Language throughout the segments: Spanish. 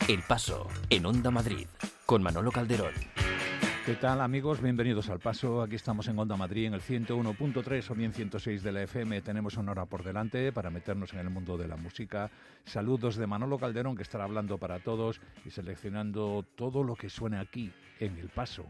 El Paso, en Onda Madrid, con Manolo Calderón. ¿Qué tal, amigos? Bienvenidos al Paso. Aquí estamos en Onda Madrid, en el 101.3 o bien 106 de la FM. Tenemos una hora por delante para meternos en el mundo de la música. Saludos de Manolo Calderón, que estará hablando para todos y seleccionando todo lo que suena aquí, en El Paso.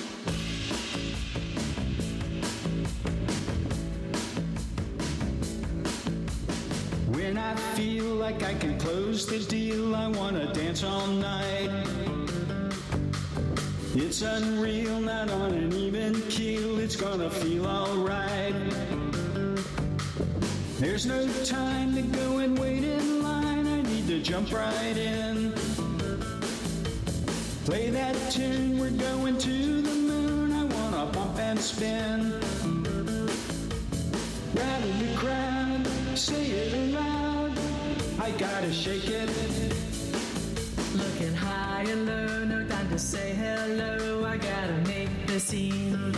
When I feel like I can close the deal, I wanna dance all night. It's unreal, not on an even keel, it's gonna feel alright. There's no time to go and wait in line, I need to jump right in. Play that tune, we're going to the moon, I wanna bump and spin. Rattle the crowd, say it aloud, I gotta shake it. Looking high and low, no time to say hello, I gotta make the scene.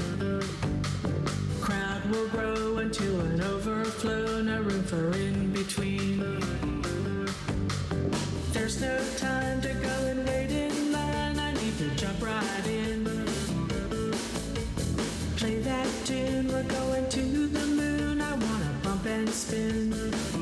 Crowd will grow into an overflow, no room for in between. There's no time to go and wait in line, I need to jump right in. Play that tune, we're going to the moon, I wanna bump and spin.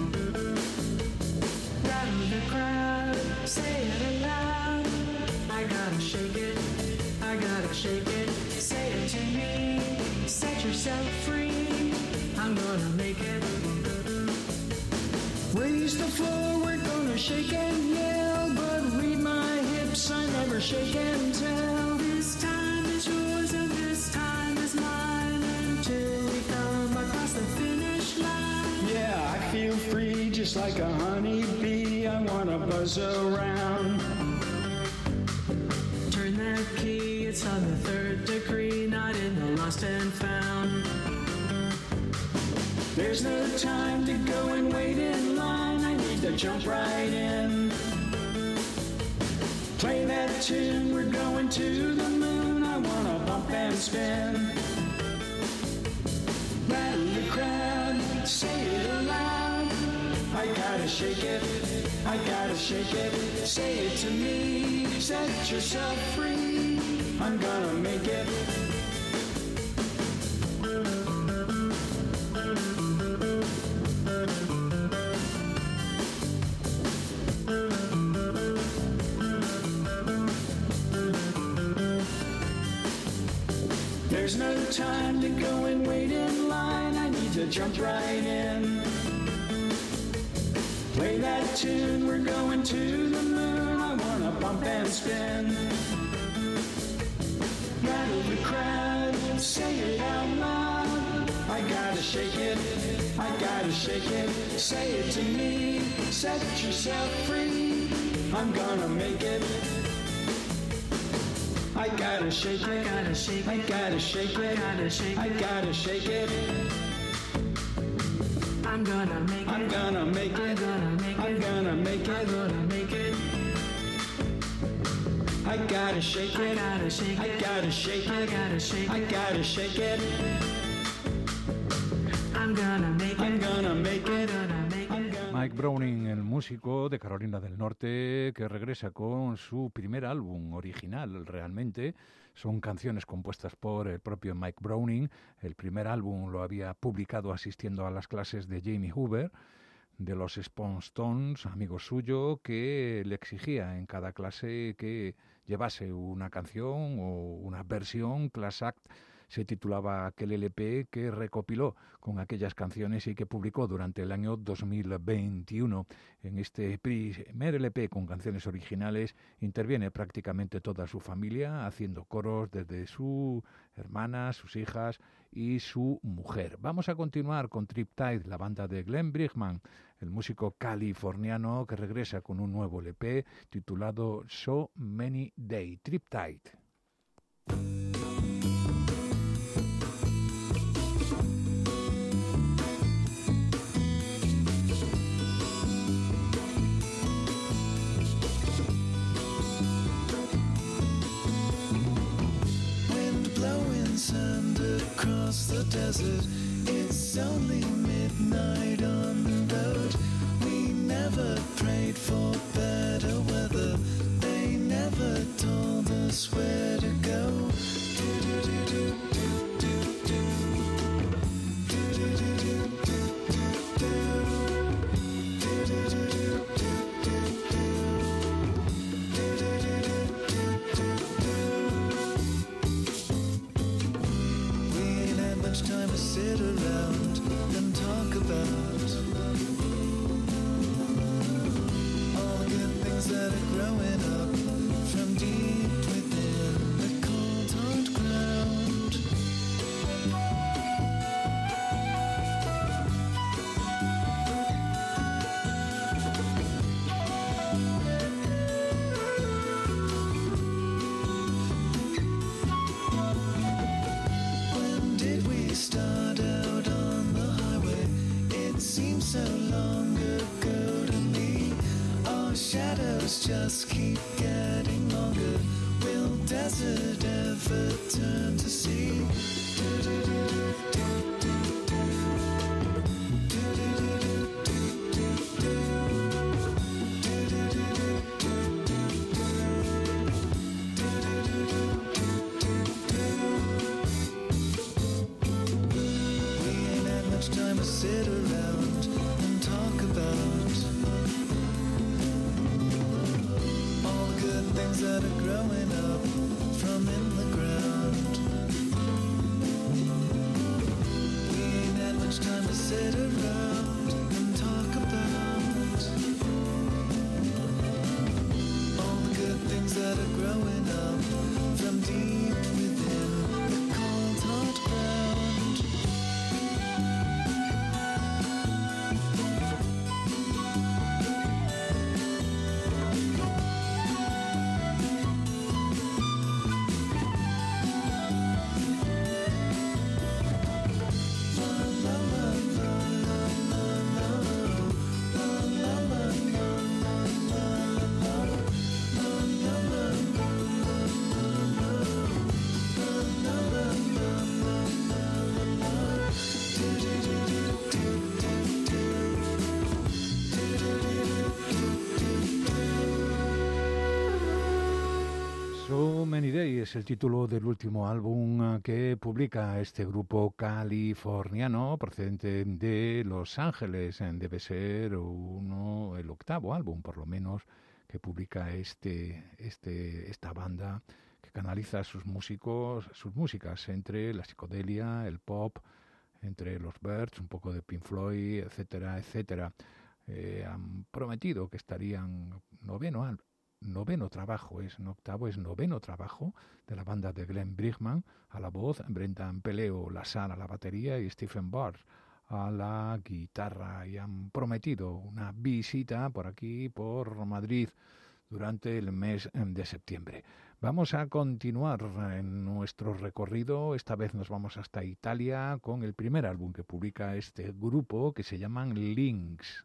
Rattle the crowd, say it aloud, I gotta shake it, I gotta shake it. Say it to me, set yourself free, I'm gonna make it. Raise the floor, we're gonna shake and yell, but read my hips, I never shake and tell. This time is yours and this time is mine, until we come across the finish line. Yeah, I feel free just like a honeybee, I wanna buzz around. Turn that key, it's on the third degree, not in the lost and found. There's no time to go and wait in line, I need to jump right in. Play that tune, we're going to the moon, I wanna bump and spin. Rattle the crowd, say it aloud, I gotta shake it, I gotta shake it. Say it to me, set yourself free, I'm gonna make it. There's no time to go and wait in line, I need to jump right in. Play that tune, we're going to the moon, I wanna bump and spin. Rattle the crowd, say it out loud, I gotta shake it, I gotta shake it. Say it to me, set yourself free, I'm gonna make it. I gotta shake it, I gotta shake it, I gotta shake it, I gotta shake it, I gotta shake it. I'm gonna make it, I'm gonna make it, I'm gonna make it, I'm gonna make I'm it. gonna make it. I gotta shake I it, gotta shake I it, gotta shake I it, gotta shake I it. gotta shake it. I'm gonna make it, I'm gonna make I'm it. gonna make it. Mike Browning, el músico de Carolina del Norte, que regresa con su primer álbum original realmente. Son canciones compuestas por el propio Mike Browning. El primer álbum lo había publicado asistiendo a las clases de Jamie Hoover, de los Stones, amigo suyo, que le exigía en cada clase que llevase una canción o una versión. Class Act se titulaba aquel LP que recopiló con aquellas canciones y que publicó durante el año 2021. En este primer LP con canciones originales interviene prácticamente toda su familia haciendo coros, desde su hermana, sus hijas y su mujer. Vamos a continuar con Triptide, la banda de Glenn Brigman, el músico californiano que regresa con un nuevo LP titulado So Many Days. Triptide. Sand across the desert. It's only midnight on the road. We never prayed for better weather. They never told us where to go. Time to sit around and talk about all the good things that are growing up from deep within the cold hard ground. Start out on the highway. It seems so long ago to me. Our shadows just keep getting longer. Will desert ever turn to sea? Time to sit around and talk about all the good things that are growing up from in the ground. We ain't had much time to sit around and talk about all the good things that are growing up from deep within the cold hard ground. Many Day es el título del último álbum que publica este grupo californiano procedente de Los Ángeles. Debe ser el octavo álbum, por lo menos, que publica esta banda que canaliza sus músicas entre la psicodelia, el pop, entre los Byrds, un poco de Pink Floyd, etcétera, etcétera. Han prometido que estarían noveno trabajo, noveno trabajo de la banda de Glenn Brigman a la voz, Brendan Peleo Lasar a la batería y Stephen Barr a la guitarra, y han prometido una visita por aquí, por Madrid, durante el mes de septiembre. Vamos a continuar en nuestro recorrido. Esta vez nos vamos hasta Italia con el primer álbum que publica este grupo, que se llaman Lynx.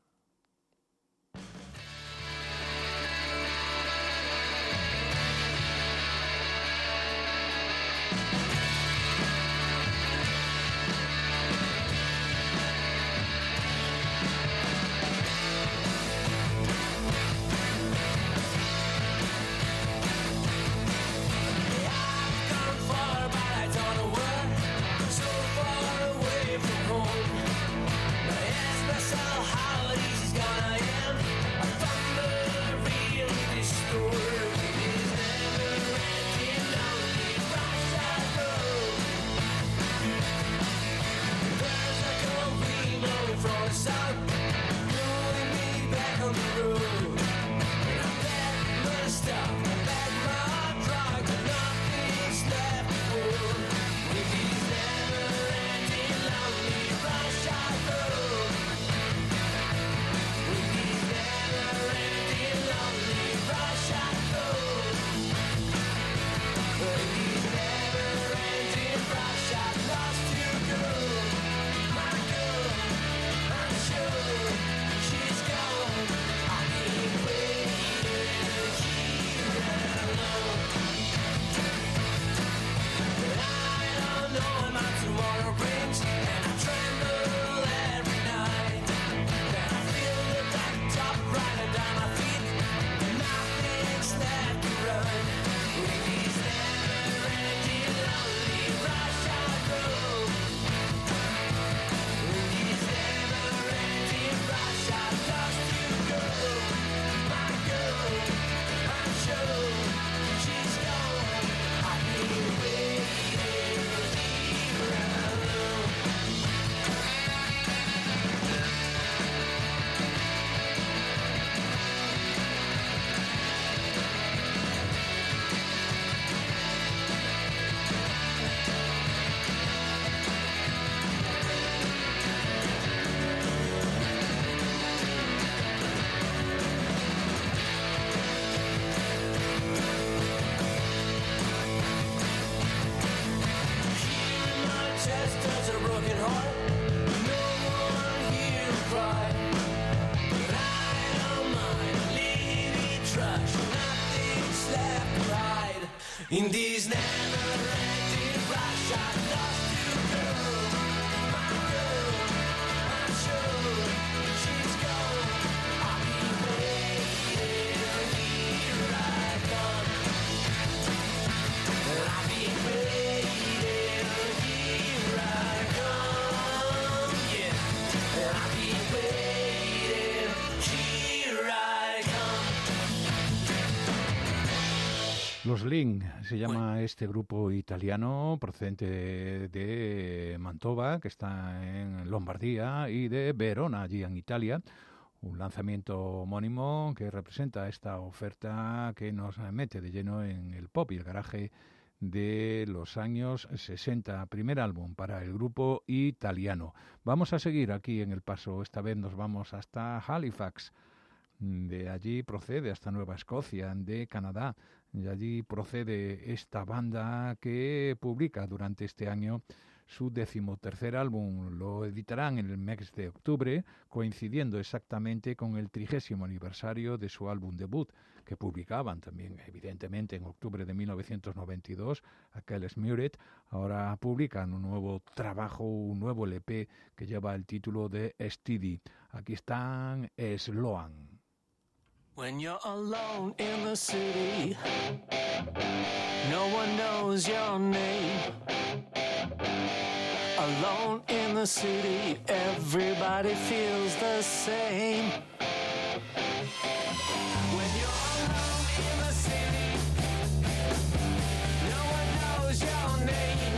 So far away from home, my head's so holiday. chest touch a broken heart. No one here to cry. But I don't mind leaving trash. Nothing's left to hide. In these never-ending rush, I lost you, girl. My girl, my show. She's gone. I'll be waiting. Here I come. I'll be waiting. Here I come. Yeah. I'll be waiting. Here I come. Los Link se llama este grupo italiano procedente de Mantova, que está en Lombardía, y de Verona, allí en Italia. Un lanzamiento homónimo que representa esta oferta que nos mete de lleno en el pop y el garaje de los años 60. Primer álbum para el grupo italiano. Vamos a seguir aquí en El Paso. Esta vez nos vamos hasta Halifax. De allí procede hasta Nueva Escocia, de Canadá. De allí procede esta banda que publica durante este año su 13º álbum. Lo editarán en el mes de octubre, coincidiendo exactamente con el 30º aniversario de su álbum debut, que publicaban también, evidentemente, en octubre de 1992, aquel Smuret. Ahora publican un nuevo trabajo, un nuevo LP que lleva el título de Steady. Aquí están Sloan. When you're alone in the city, no one knows your name. Alone in the city, everybody feels the same. When you're alone in the city, no one knows your name.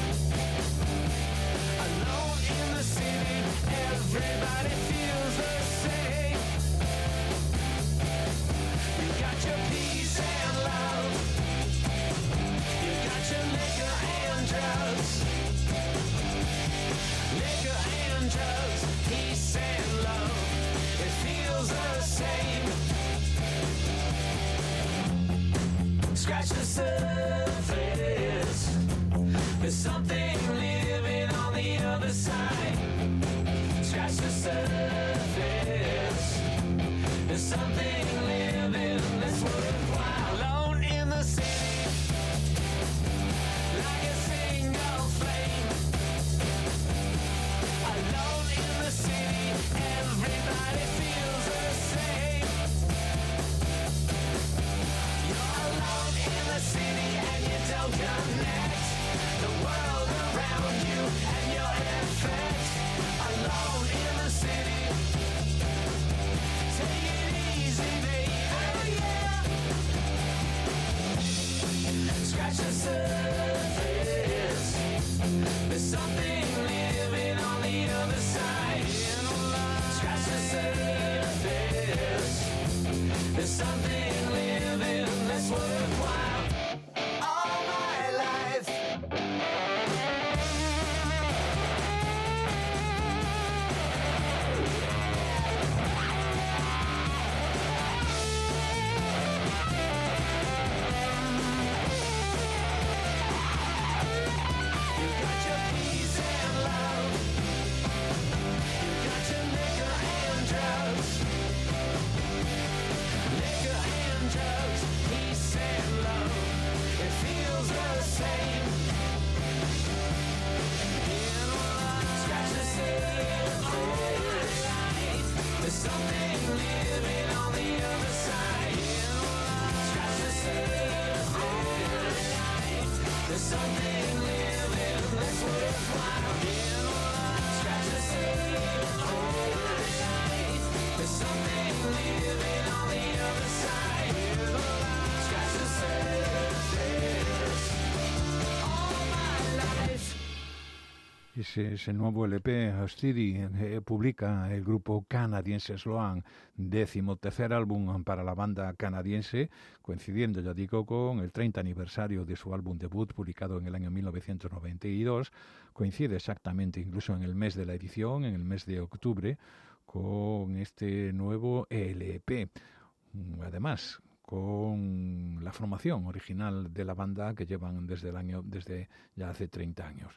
Alone in the city, everybody feels the same. You got your peace and love. You got your liquor and drugs. Liquor and drugs, peace and love. It feels the same. Scratch the surface. There's something living on the other side. Scratch the surface. There's something living that's worthwhile. Alone in the city, like a single flame. Alone in the city, everybody feels the same. You're alone in the city and you don't connect the world around you and your effect. Alone in the city. Take it easy, baby. Oh, yeah. Scratch the surface. There's something living on the other side. Scratch the surface. There's something living that's worthwhile. All my life. You got your peace and love. You got your liquor and drugs. Liquor and drugs, peace and love. It feels the same. Scratch the surface. There's something living on the other side. Scratch the surface. There's something living that's worthwhile. Scratch the surface. There's something living on the other side. Scratch the surface. All my life. Ese nuevo LP, Steady, publica el grupo canadiense Sloan, 13º álbum para la banda canadiense, coincidiendo, ya digo, con el 30 aniversario de su álbum debut, publicado en el año 1992. Coincide exactamente, incluso en el mes de la edición, en el mes de octubre, con este nuevo LP. Además, con la formación original de la banda que llevan desde ya hace 30 años.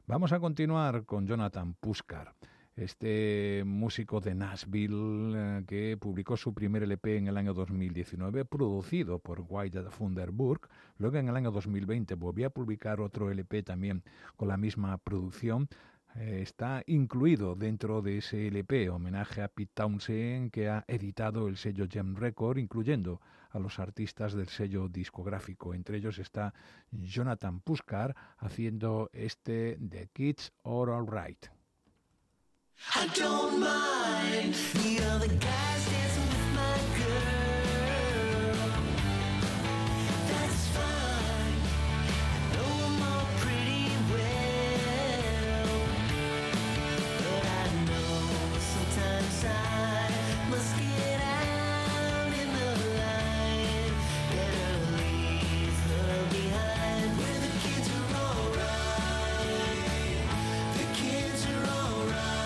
Vamos a continuar con Jonathan Puskar, este músico de Nashville que publicó su primer LP en el año 2019, producido por Wyatt Funderburk. Luego en el año 2020 volvió a publicar otro LP también con la misma producción. Está incluido dentro de ese LP, homenaje a Pete Townshend, que ha editado el sello Gem Record, incluyendo a los artistas del sello discográfico. Entre ellos está Jonathan Puskar haciendo este The Kids Are Alright. I don't mind the other guys dancing with my girl. That's fine. I know them all pretty well. But I know sometimes I must get out in the line. Better leave her behind where the kids are alright. The kids are alright.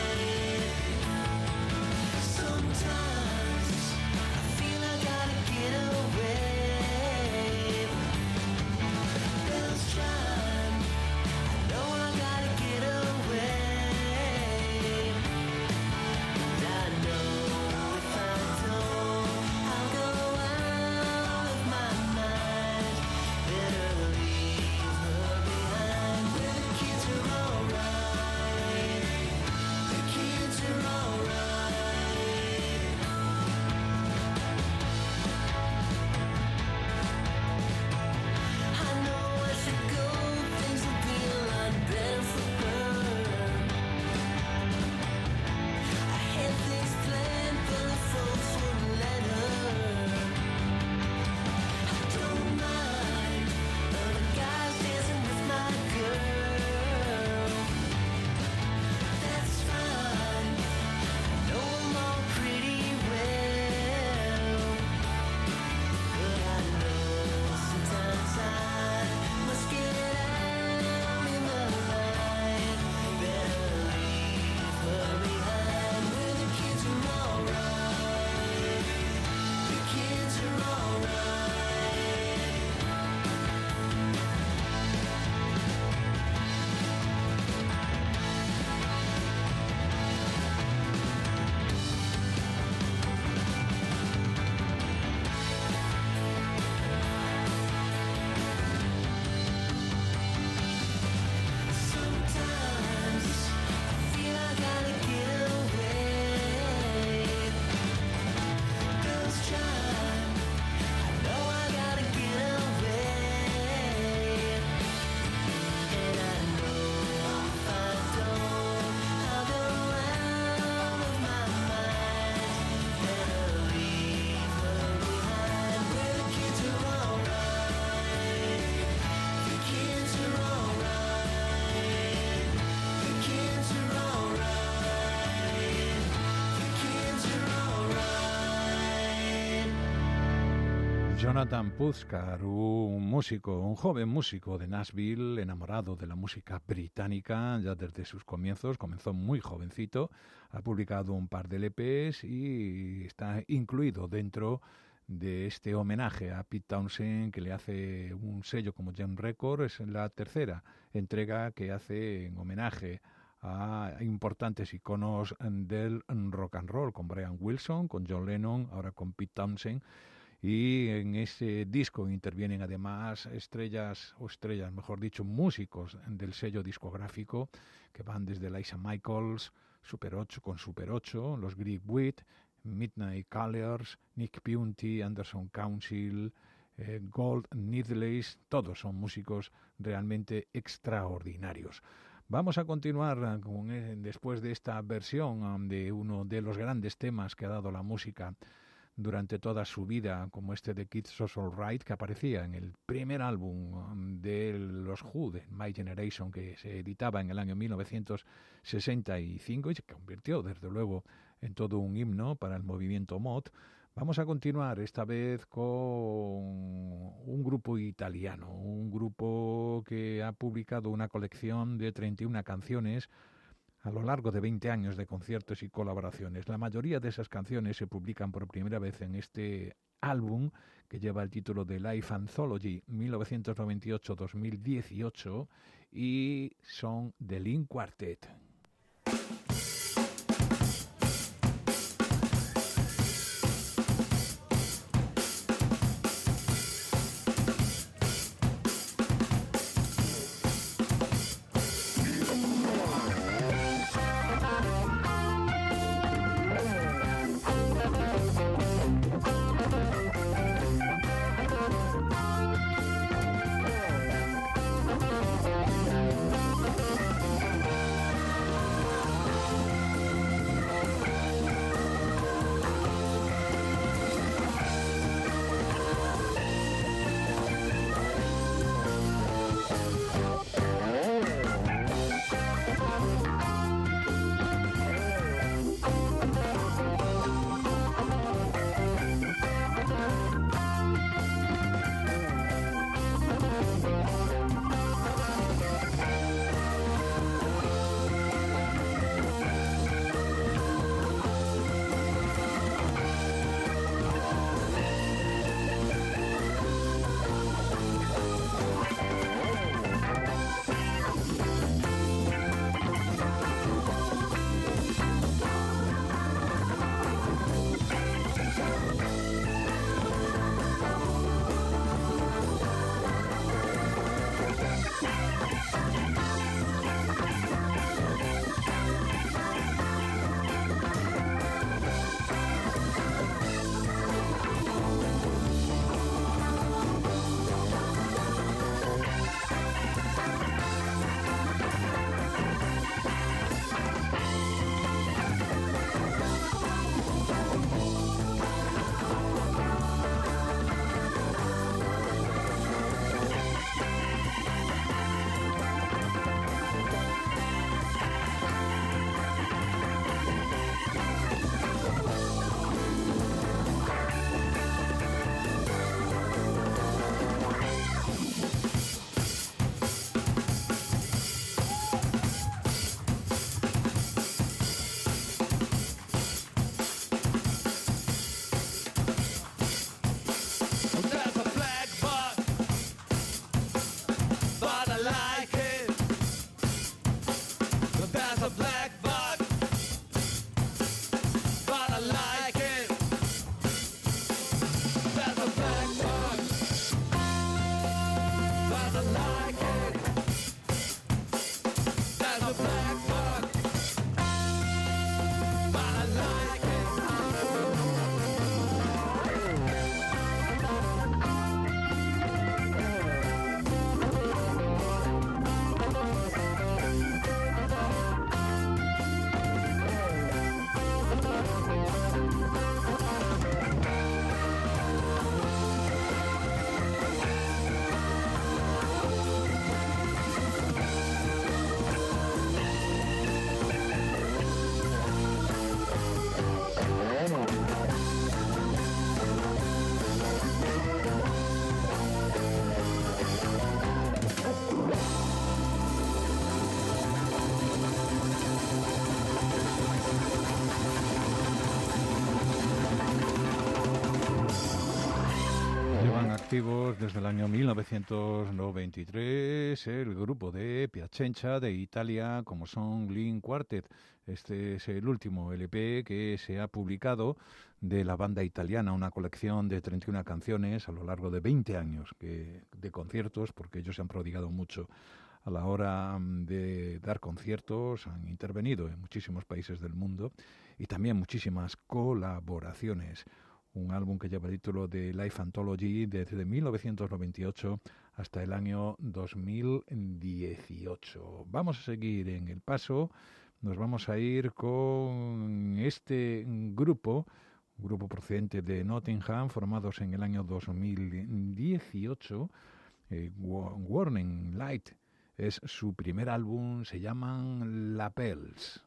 Sometimes I feel I gotta get away. Bells chime, I know I gotta get away. And I know if I don't, I'll go out of my mind. Better leave her behind where the kids are alright. The kids are alright. I know I should go, things will be a lot better for her. I had things planned, but the folks wouldn't let her. I don't mind other guys dancing with my girl. That's fine, I know them all pretty well. But I know sometimes I must get out in the line. Better leave her behind where the kids are alright. The kids are alright. Sometimes I feel I gotta get away. Bells chime, I know I gotta get away. And I know if I don't, I'll go out of my mind. Better leave her behind where the kids are alright. The kids are alright. The kids are alright. The kids are alright. Jonathan Puskar, un joven músico de Nashville, enamorado de la música británica ya desde sus comienzos. Comenzó muy jovencito, ha publicado un par de LPs y está incluido dentro de este homenaje a Pete Townshend que le hace un sello como Gem Record. Es la tercera entrega que hace en homenaje a importantes iconos del rock and roll, con Brian Wilson, con John Lennon, ahora con Pete Townshend. Y en ese disco intervienen además músicos del sello discográfico que van desde Lisa Michaels, Super 8 con Super 8, los Greek Wheat, Midnight Colors, Nick Piunti, Anderson Council, Gold Needles. Todos son músicos realmente extraordinarios. Vamos a continuar después de esta versión de uno de los grandes temas que ha dado la música durante toda su vida, como este de Kids Are Alright, que aparecía en el primer álbum de los Who, de My Generation, que se editaba en el año 1965 y se convirtió, desde luego, en todo un himno para el movimiento mod. Vamos a continuar esta vez con un grupo italiano, un grupo que ha publicado una colección de 31 canciones a lo largo de 20 años de conciertos y colaboraciones. La mayoría de esas canciones se publican por primera vez en este álbum que lleva el título de Life Anthology 1998-2018 y son The Link Quartet. Activos desde el año 1993, el grupo de Piacenza de Italia, como son Link Quartet. Este es el último LP que se ha publicado de la banda italiana, una colección de 31 canciones a lo largo de 20 años de conciertos, porque ellos se han prodigado mucho a la hora de dar conciertos, han intervenido en muchísimos países del mundo y también muchísimas colaboraciones. Un álbum que lleva el título de Life Anthology desde 1998 hasta el año 2018. Vamos a seguir en el paso, nos vamos a ir con este grupo procedente de Nottingham, formados en el año 2018, Warning Light. Es su primer álbum, se llaman Lapels.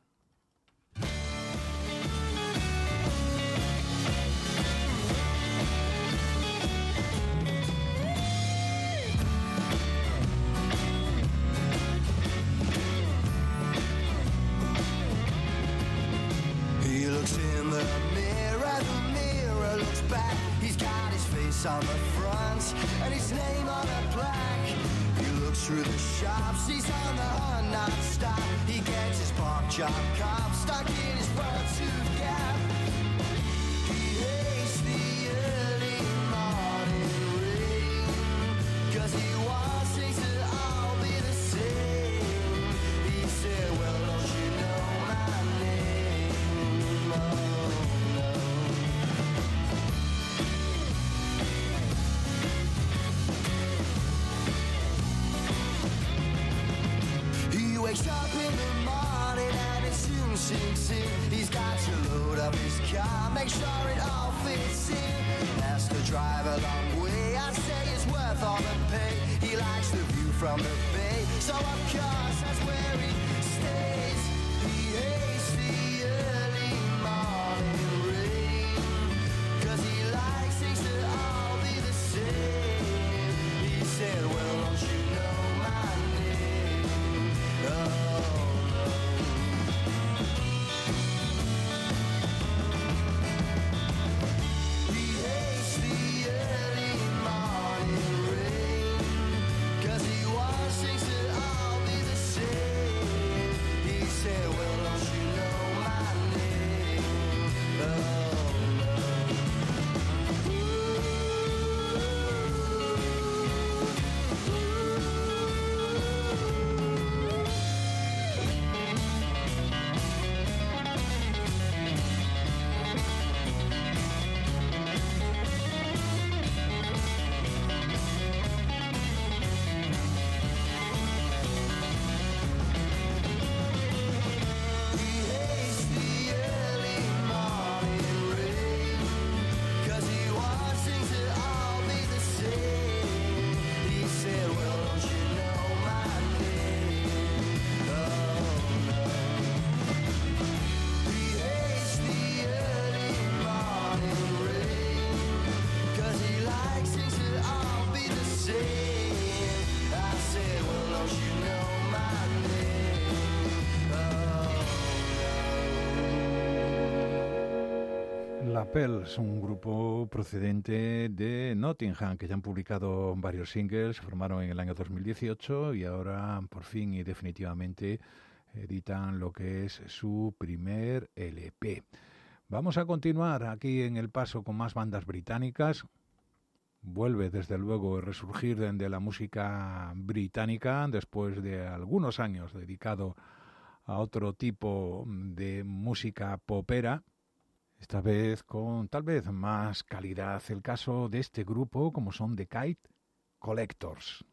face on the front and his name on a plaque. He looks through the shops, he's on the hunt non-stop. He gets his pork chop cop stuck in his butt-tooth gap. He hates the early morning rain, 'cause he wants things to all be the same. He said, well, don't you know my name? Oh, no. He wakes up in the morning and it soon sinks in. He's got to load up his car, make sure it all fits in. Has to drive a long way, I'd say it's worth all the pay. He likes the view from the bay, so of course that's where he stays. He hates the early morning rain, 'cause he likes things to all be the same. He said, well, don't you know my name? Oh, no. He hates the early morning rain, 'cause he wants things to all be the same. He said, well, don't you know my name? Oh, no. He hates the early morning rain, 'cause he wants things to all be the same. He said, well, don't you know my name? Oh, no. He hates the early morning rain, 'cause he likes things to all be the same. I said, well, don't you know my name? Oh, La Pels, un grupo procedente de Nottingham que ya han publicado varios singles, se formaron en el año 2018 y ahora por fin y definitivamente editan lo que es su primer LP. Vamos a continuar aquí en El Paso con más bandas británicas. Vuelve desde luego a resurgir de la música británica después de algunos años dedicado a otro tipo de música popera. Esta vez con tal vez más calidad. El caso de este grupo, como son The Kite Collectors.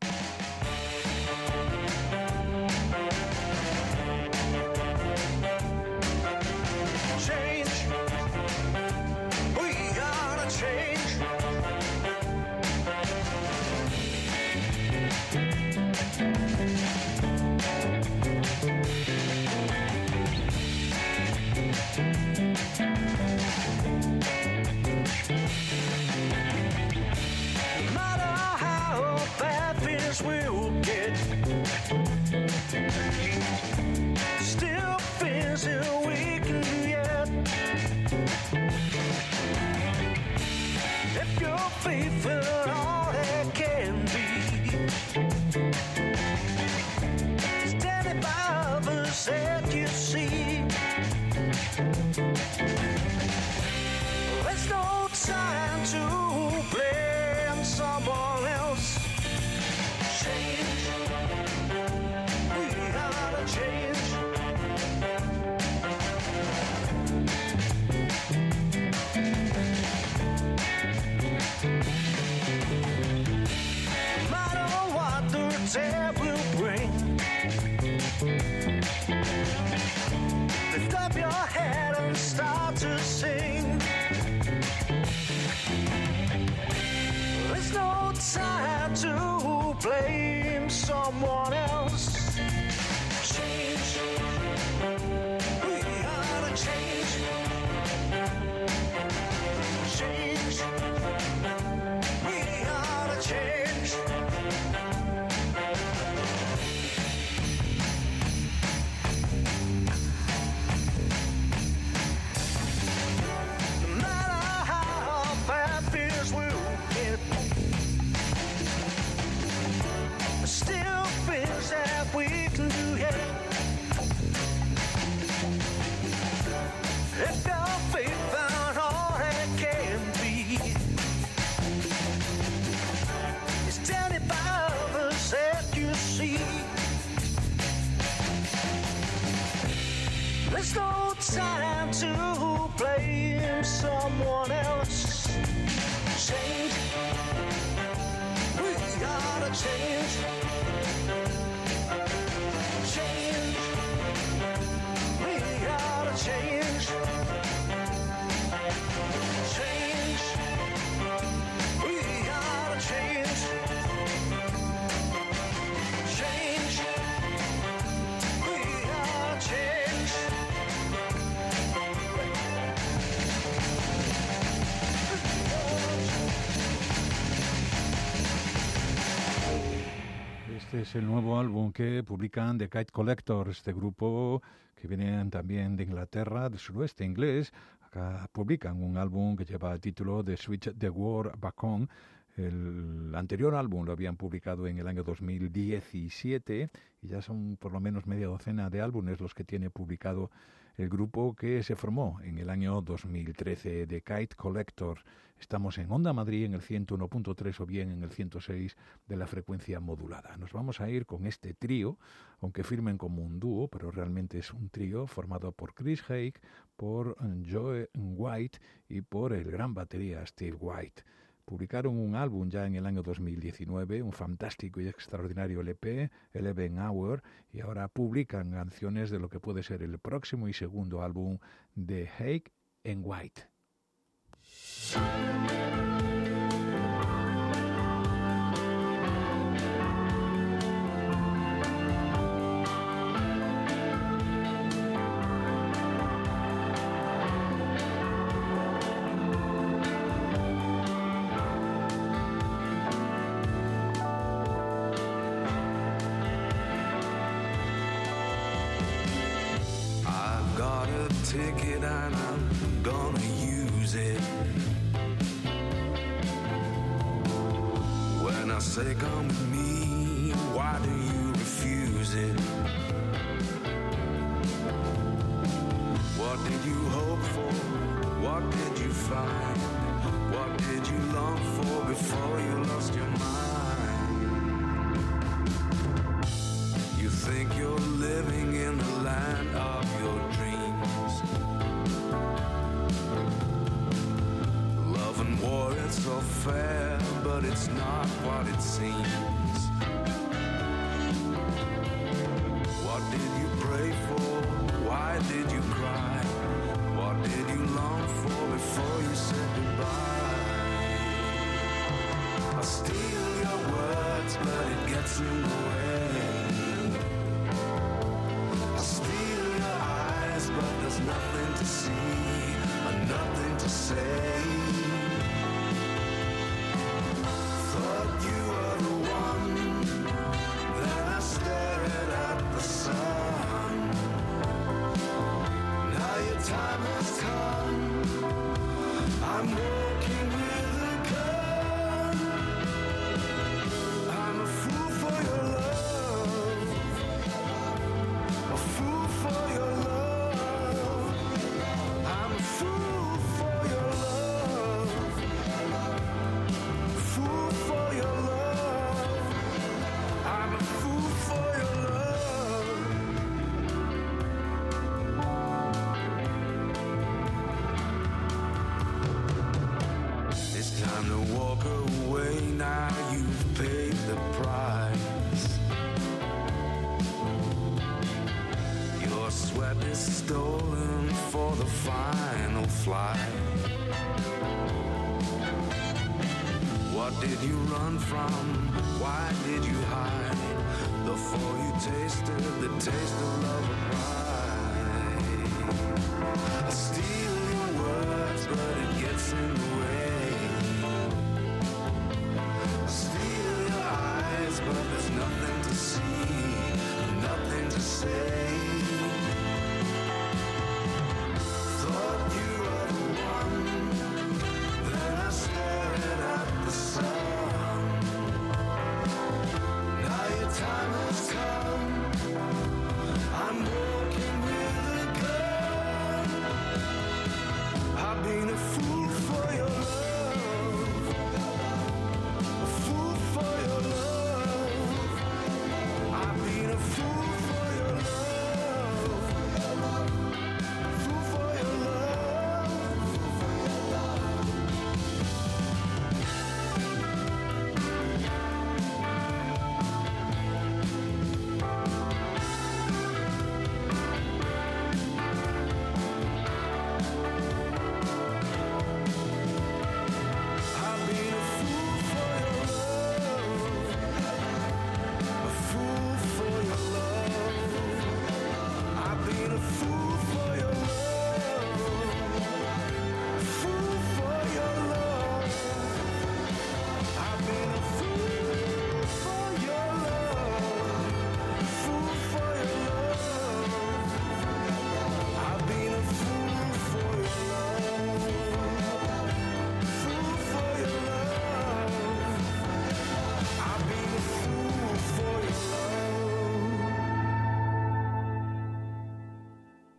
Change. We gotta change. No matter how bad things will get, still things that we can get. If you're faithful, all that can be, standing by the set you see. There's no time to blame someone else. Change. We gotta change. No matter what the day will bring, lift up your head and start to sing. There's no time to blame someone else. Change. We gotta change. Change. We gotta change. No matter how bad things will get, There's no time to blame someone else. Change. We gotta change. Change. We gotta change. Change. We gotta change. Change. We gotta change. Este es el nuevo álbum que publican The Kite Collector, este grupo que vienen también de Inglaterra, del suroeste inglés. Acá publican un álbum que lleva el título de Switch the War Back On. El anterior álbum lo habían publicado en el año 2017 y ya son por lo menos media docena de álbumes los que tiene publicado el grupo, que se formó en el año 2013, The Kite Collector. Estamos en Onda Madrid en el 101.3 o bien en el 106 de la frecuencia modulada. Nos vamos a ir con este trío, aunque firmen como un dúo, pero realmente es un trío formado por Chris Hake, por Joe White y por el gran batería Steve White. Publicaron un álbum ya en el año 2019, un fantástico y extraordinario LP, 11 Hour, y ahora publican canciones de lo que puede ser el próximo y segundo álbum de Hake and White. Ticket and I'm gonna use it. When I say come with me, why do you refuse it? What did you hope for? What did you find? What did you long for before you lost your mind? You think you're living in the land of your dreams. War, it's so fair, but it's not what it seems. What did you pray for? Why did you cry? What did you long for before you said goodbye? I steal your words, but it gets in the way. I steal your eyes, but there's nothing to see and nothing to say. Time has come. I'm walking with a gun. I'm a fool for your love. A fool for your love. I'm a fool for your love. Fool for your love. I'm a fool for your love. Time to walk away, now you've paid the price. Your sweat is stolen for the final flight. What did you run from? Why did you hide? Before you tasted the taste of love and pride. I steal your words, but it gets in the way. But there's nothing to see, nothing to say. Thought you were the one, then I stared at the sun. Now your time has come. I'm walking with a gun. I've been a fool for your love, a fool for your love.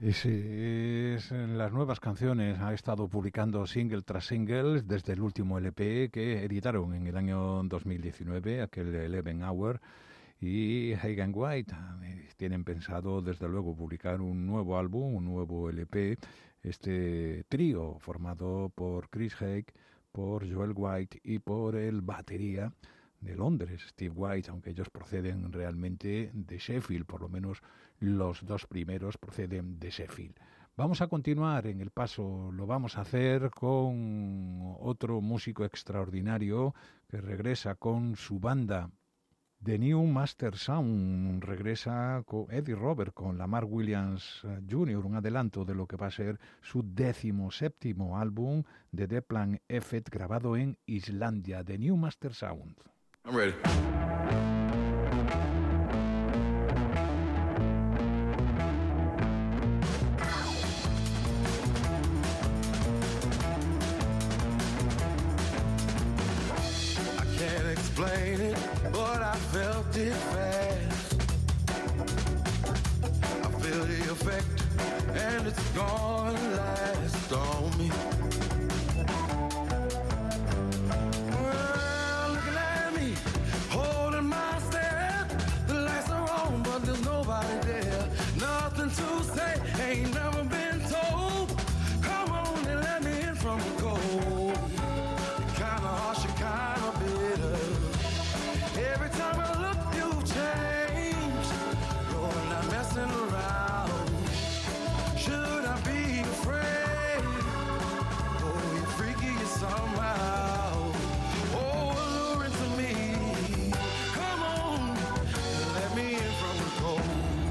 Las nuevas canciones. Ha estado publicando single tras single desde el último LP que editaron en el año 2019, aquel 11 Hour. Y Haig and White tienen pensado, desde luego, publicar un nuevo álbum, un nuevo LP. Este trío formado por Chris Haig, por Joel White y por el batería de Londres, Steve White, aunque ellos proceden realmente de Sheffield, por lo menos los dos primeros proceden de Sheffield. Vamos a continuar en el paso, lo vamos a hacer con otro músico extraordinario que regresa con su banda The New Master Sound, regresa con Eddie Robert, con Lamar Williams Jr., un adelanto de lo que va a ser su 17º álbum de The Plan Effect, grabado en Islandia, The New Master Sound. I'm ready. I can't explain it, but I felt it fast. I feel the effect, and it's gonna last on me. To say ain't never been told. Come on and let me in from the cold. Kinda harsh, kinda bitter. Every time I look, you change. You're not messing around. Should I be afraid? Oh, you're freaky somehow. Oh, alluring to me. Come on, let me in from the cold.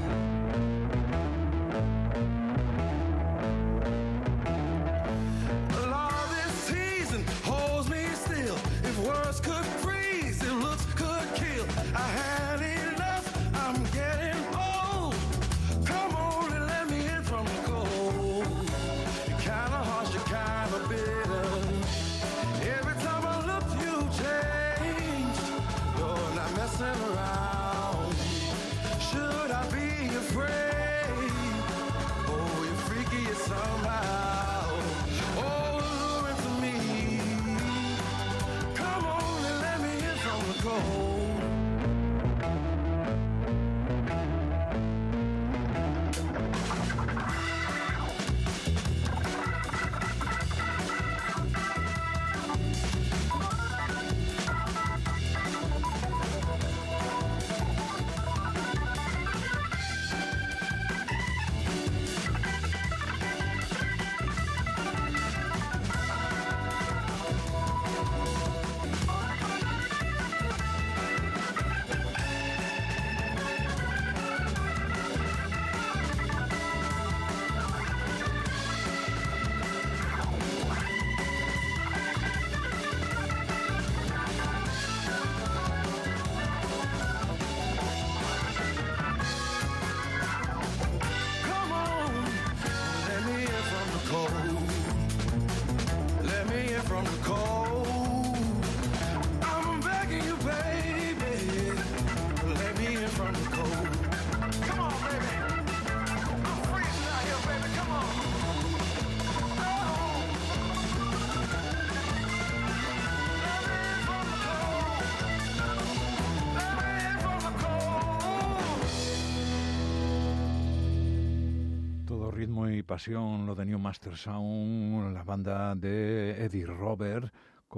Words could freeze, if looks could kill. I had enough, I'm getting old. Come on and let me in from the cold. You're kinda harsh, you're kinda bitter. Every time I look, you change. You're not messing around. Should I be afraid? Oh, you're freaky somehow. Oh, alluring to me. Pasión, lo de New Master Sound, la banda de Eddie Robert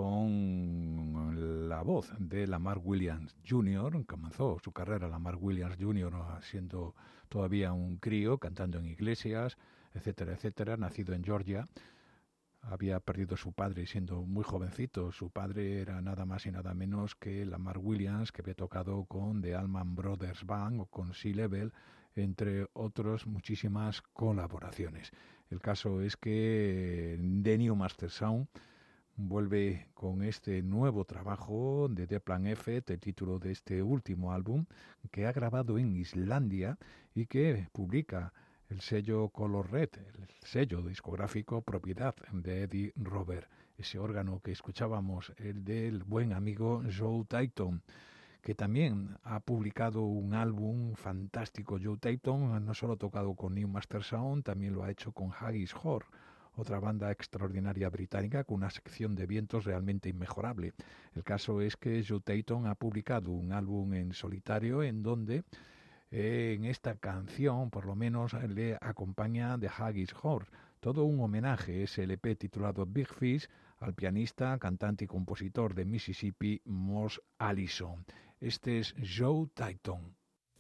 con la voz de Lamar Williams Jr. Comenzó su carrera Lamar Williams Jr. siendo todavía un crío, cantando en iglesias, etcétera, etcétera, nacido en Georgia. Había perdido a su padre siendo muy jovencito. Su padre era nada más y nada menos que Lamar Williams, que había tocado con The Allman Brothers Band o con Sea Level, entre otras muchísimas colaboraciones. El caso es que The New Master Sound vuelve con este nuevo trabajo de The Plan Effect, el título de este último álbum, que ha grabado en Islandia y que publica el sello Color Red, el sello discográfico propiedad de Eddie Robert, ese órgano que escuchábamos, el del buen amigo Joe Tayton, que también ha publicado un álbum fantástico. Joe Tayton no solo ha tocado con New Master Sound, también lo ha hecho con Haggis Hor, otra banda extraordinaria británica con una sección de vientos realmente inmejorable. El caso es que Joe Tayton ha publicado un álbum en solitario en donde en esta canción por lo menos le acompaña The Haggis Hor. Todo un homenaje, es el EP titulado Big Fish al pianista, cantante y compositor de Mississippi, Mos Allison. Este es Joe Tayton.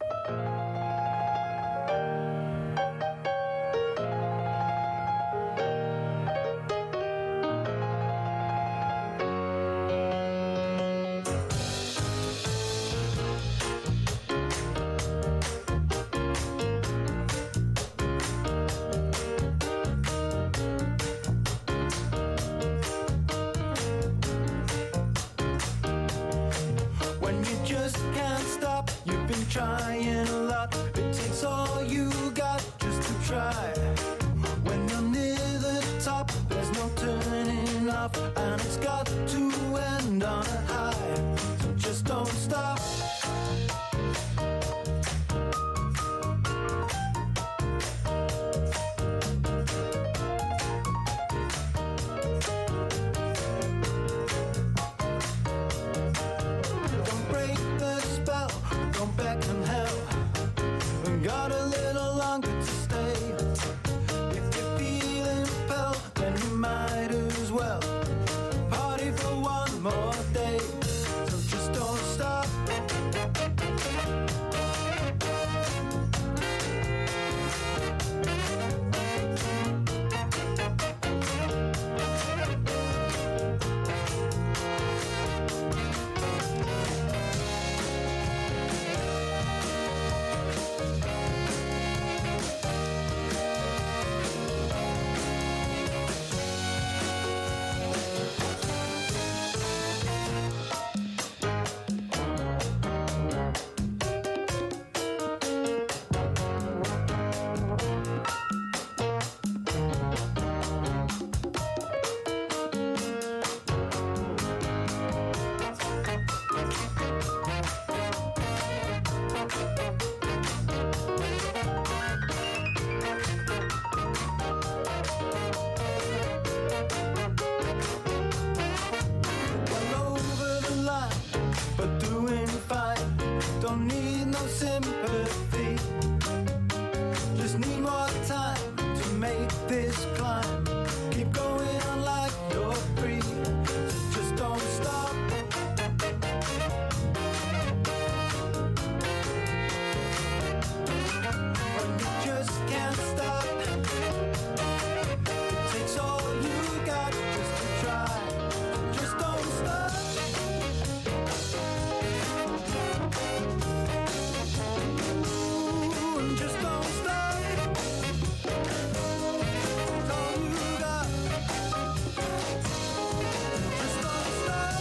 When you just can't stop, you've been trying a lot. It takes all you got just to try. When you're near the top, there's no turning off, and it's got to end on a high. So just don't stop. Don't break the spell, don't beckon hell. We got a little longer to stay. If you're feeling impelled, then you might as well party for one more day. So just don't stop. Well over the line, but doing fine. Don't need no sympathy. Just need more time to make this climb. Keep going on like you're free. So just don't stop. When you just can't stop, it takes all you got just to try. Just don't stop. Ooh, and just don't stop. It's all you got. Just don't stop.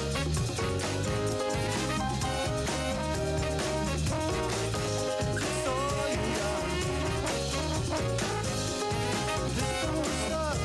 It's all you got. Just don't stop.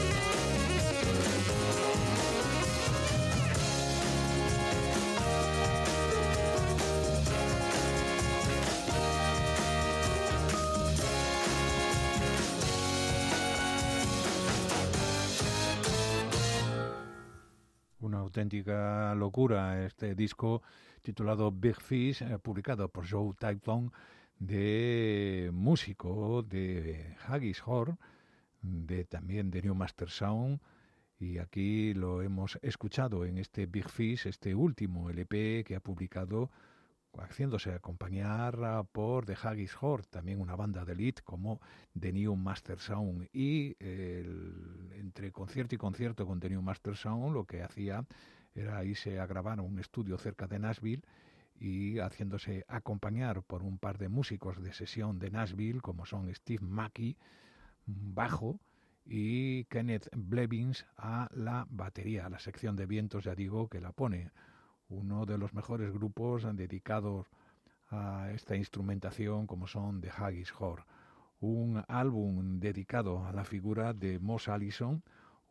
Una auténtica locura este disco titulado Big Fish, publicado por Joe Tayton, de músico de Haggis Hor, también de New Master Sound, y aquí lo hemos escuchado en este Big Fish, este último LP que ha publicado, haciéndose acompañar por The Haggis Hor, también una banda de elite como The New Master Sound, y entre concierto y concierto con The New Master Sound lo que hacía era irse a grabar a un estudio cerca de Nashville y haciéndose acompañar por un par de músicos de sesión de Nashville como son Steve Mackey, bajo, y Kenneth Blevins a la batería, a la sección de vientos, ya digo, que la pone uno de los mejores grupos dedicados a esta instrumentación como son The Haggis Hor. Un álbum dedicado a la figura de Mos Allison,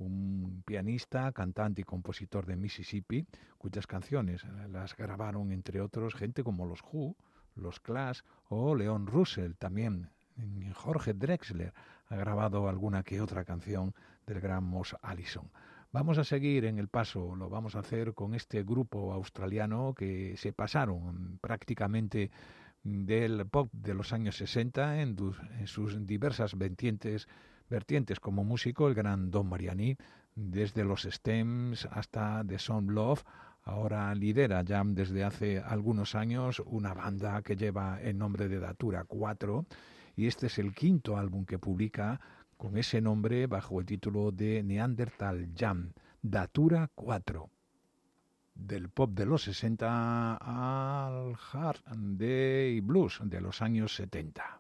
un pianista, cantante y compositor de Mississippi, cuyas canciones las grabaron, entre otros, gente como los Who, los Clash o Leon Russell. También Jorge Drexler ha grabado alguna que otra canción del gran Moss Allison. Vamos a seguir en el paso, lo vamos a hacer con este grupo australiano que se pasaron prácticamente del pop de los años 60 en sus diversas vertientes como músico, el gran Don Mariani, desde los Stems hasta The Some Love. Ahora lidera ya desde hace algunos años una banda que lleva el nombre de Datura 4, y este es el quinto álbum que publica con ese nombre bajo el título de Neanderthal Jam, Datura 4. Del pop de los 60 al hard day blues de los años 70.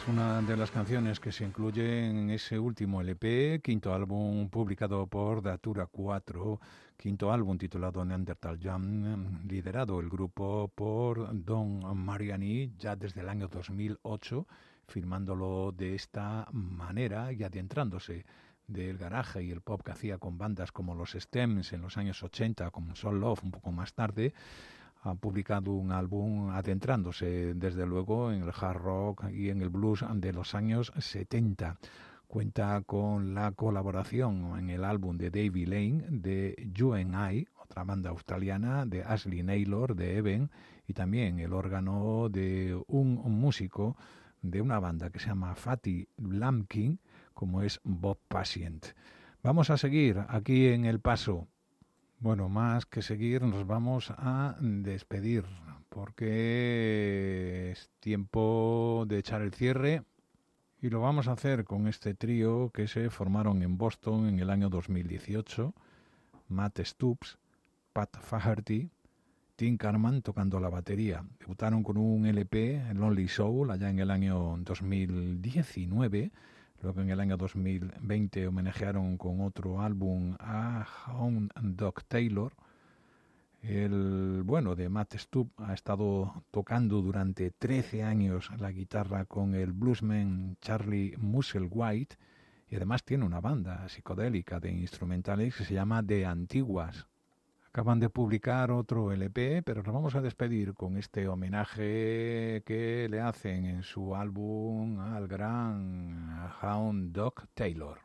Es una de las canciones que se incluye en ese último LP, quinto álbum publicado por Datura 4, quinto álbum titulado Neanderthal Jam, liderado el grupo por Don Mariani ya desde el año 2008, firmándolo de esta manera y adentrándose del garaje y el pop que hacía con bandas como los Stems en los años 80, como Soul Love un poco más tarde. Ha publicado un álbum adentrándose, desde luego, en el hard rock y en el blues de los años 70. Cuenta con la colaboración en el álbum de Davey Lane, de You and I, otra banda australiana, de Ashley Naylor, de Eben, y también el órgano de un músico de una banda que se llama Fatty Lamkin, como es Bob Patient. Vamos a seguir aquí en El Paso. Bueno, más que seguir, nos vamos a despedir, porque es tiempo de echar el cierre, y lo vamos a hacer con este trío que se formaron en Boston en el año 2018, Matt Stoops, Pat Faherty, Tim Carman tocando la batería. Debutaron con un LP, Lonely Soul, allá en el año 2019, luego en el año 2020 homenajearon con otro álbum a Hound Dog Taylor. El bueno de Matt Stoops ha estado tocando durante 13 años la guitarra con el bluesman Charlie Musselwhite, y además tiene una banda psicodélica de instrumentales que se llama The Antiguas. Acaban de publicar otro LP, pero nos vamos a despedir con este homenaje que le hacen en su álbum al gran Hound Dog Taylor.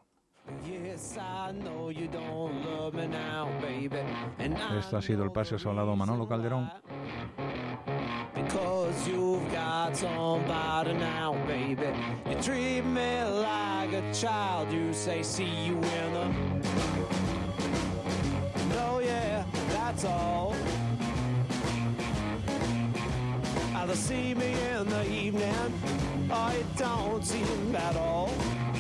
Esto ha sido El Paseo Soldado Manolo Calderón. Because you've got somebody now, baby. You treat me like a child. You say, see you in the... Oh yeah, that's all. Either see me in the evening, or you don't see him at all.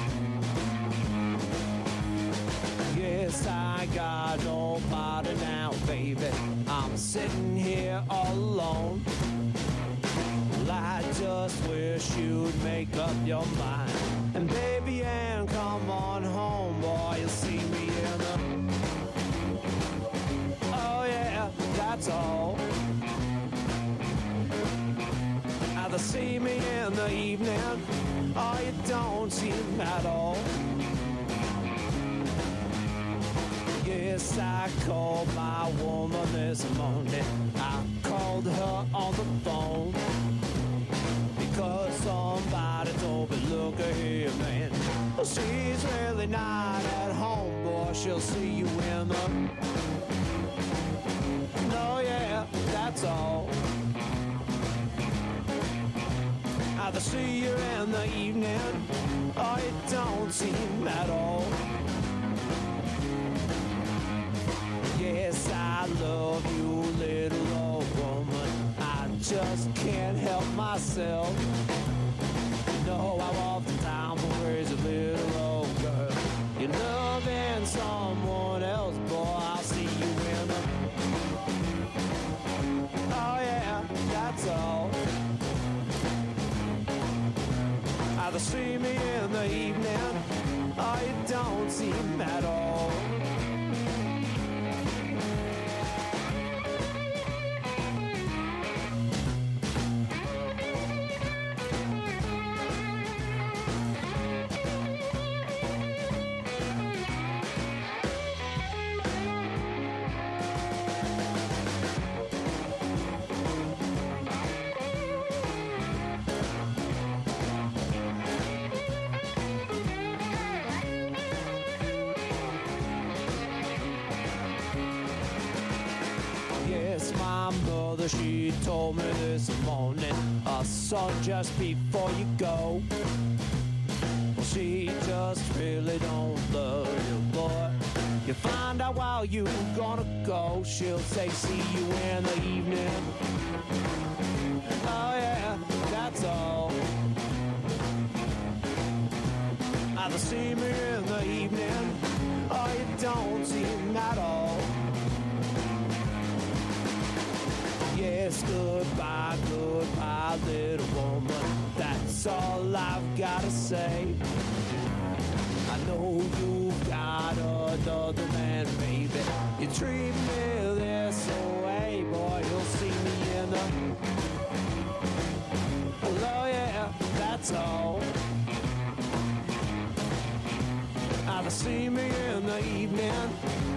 Yes, I got nobody now, baby. I'm sitting here all alone. Well, I just wish you'd make up your mind. And baby, and come on home, boy, you'll see me in the... Oh yeah, that's all. Either see me in the evening, or you don't see him at all. Yes, I called my woman this morning. I called her on the phone because somebody told me, look here, man, she's really not at home, boy, she'll see you in the... No, yeah, that's all. Either see you in the evening, or you don't see him at all. Yes, I love you, little old woman. I just can't help myself. You know I'm off the town for crazy little old girl. You're loving someone else, boy, I'll see you in the... Oh yeah, that's all. Either see me in the evening, or you don't see him at all. She told me this morning, son, just before you go, she just really don't love you, boy. You find out while you gonna go, she'll say, see you in the evening. Oh yeah, that's all. Either see me in the evening, or you don't see him at all. Yes, goodbye, goodbye, little woman. That's that's all I've gotta say. I know you've got another man, baby. You treat me this way, boy, you'll see me in the... Oh yeah, that's all. Either see me in the evening